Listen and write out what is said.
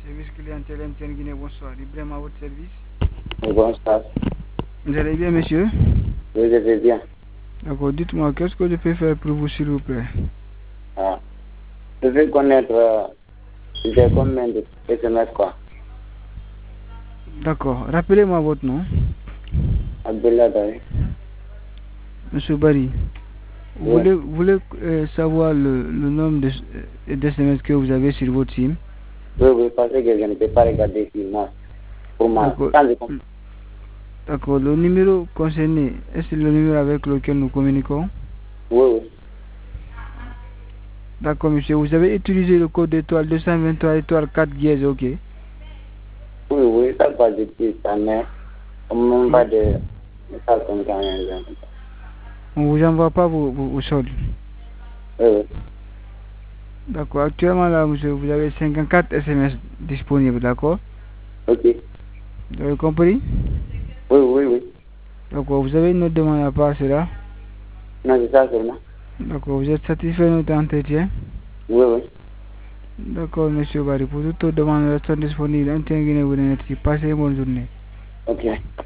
Service clientèle MTN Guinée, bonsoir. Ibrahim à votre service. Bonsoir. Vous allez bien, monsieur? Oui, je vais bien. D'accord, dites-moi, qu'est-ce que je peux faire pour vous, s'il vous plaît? Je veux connaître j'ai combien de SMS quoi. D'accord, rappelez-moi votre nom. Abdullah Dari. Monsieur Barry, vous Oui. voulez savoir le nombre d'SMS que vous avez sur votre SIM? Oui, parce que je ne peux pas regarder sur moi. Pour moi. D'accord. D'accord, le numéro concerné, est-ce le numéro avec lequel nous communiquons? Oui. D'accord, monsieur, vous avez utilisé le code étoile 223 étoile 4 dièse, ok? Oui, ça va depuis ça, mais on ne m'envoie pas de message comme ça. On ne vous envoie pas vos soldes. Oui. D'accord, actuellement là, monsieur, vous avez 54 SMS disponibles, d'accord? Ok. Vous avez compris? Oui. D'accord, vous avez une autre demande à part cela? Non, c'est ça seulement. D'accord, vous êtes satisfait de notre entretien? Oui. D'accord, monsieur Barry, pour toute autre demande, restons disponibles. Passez une bonne journée. Ok.